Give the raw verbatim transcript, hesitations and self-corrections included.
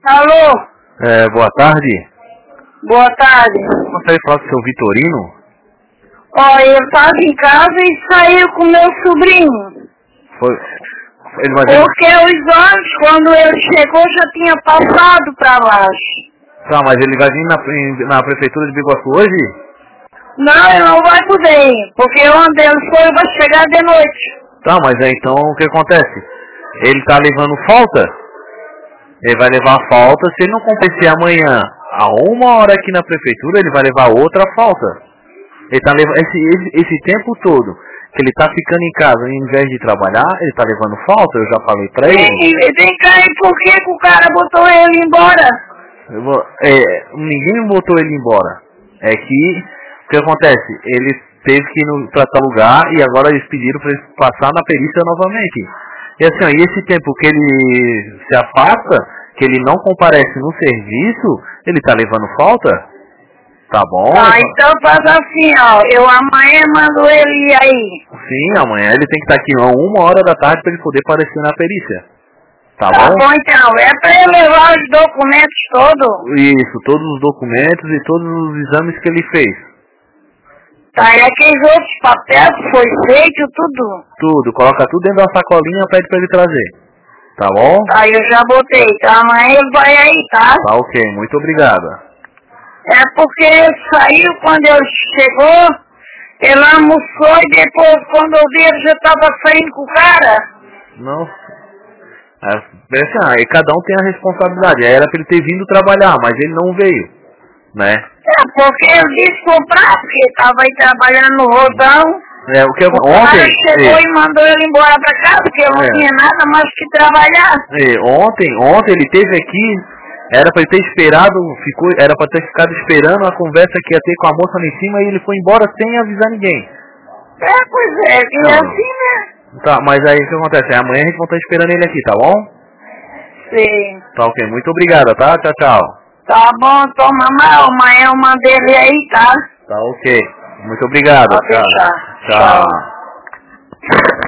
Alô? É, boa tarde. Boa tarde. Consegue falar com o seu Vitorino? Ó, eu estava em casa e saiu com meu sobrinho. Foi. Ele vai ver... Porque os anos, quando ele chegou, já tinha passado para baixo. Tá, mas ele vai vir na, na prefeitura de Biguaçu hoje? Não, ele não vai poder ir, porque onde ele foi vai chegar de noite. Tá, mas aí então o que acontece? Ele tá levando falta? Ele vai levar falta, se ele não comparecer amanhã a uma hora aqui na prefeitura, ele vai levar outra falta. Ele tá levando esse, esse, esse tempo todo que ele tá ficando em casa, ao invés de trabalhar, ele tá levando falta, eu já falei pra ele. Vem, vem cá, e por que, que o cara botou ele embora? Eu vou, é, ninguém botou ele embora. É que, o que acontece? Ele teve que ir no, pra tal lugar e agora eles pediram pra ele passar na perícia novamente. E assim, ó, e esse tempo que ele se afasta, que ele não comparece no serviço, ele tá levando falta? Tá bom? Ah, então faz assim, ó, eu amanhã mando ele ir aí. Sim, amanhã ele tem que estar aqui a uma hora da tarde pra ele poder aparecer na perícia. Tá, Tá bom? bom então, é pra ele levar os documentos todos. Isso, todos os documentos e todos os exames que ele fez. Tá, e aqueles outros papéis que foi feito, tudo. Tudo, coloca tudo dentro da sacolinha e pede pra ele trazer. Tá bom? Tá, eu já botei, tá? Amanhã ele vai aí, tá? Tá ok, muito obrigado. É porque ele saiu quando ele chegou, ele almoçou e depois quando eu vi ele já tava saindo com o cara. Não. É, assim, ah, e cada um tem a responsabilidade. Era pra ele ter vindo trabalhar, mas ele não veio, né? É, porque ele disse comprar, porque ele tava aí trabalhando no rodão. É, o que eu, O ontem, cara chegou é, e mandou ele embora pra casa, porque ele não É. tinha nada mais que trabalhar. é, ontem, ontem ele esteve aqui, era pra ele ter esperado, ficou, era pra ter ficado esperando a conversa que ia ter com a moça lá em cima e ele foi embora sem avisar ninguém. É, pois é, e Não. assim, né? Tá, mas aí o que acontece? Amanhã a gente vai estar esperando ele aqui, tá bom? Sim. Tá ok, muito obrigado, tá? Tchau, tchau. Tá bom, toma mal, amanhã eu mandei ele aí, tá? Tá ok, muito obrigado. Pode Tchau. deixar. Tchau. Tchau.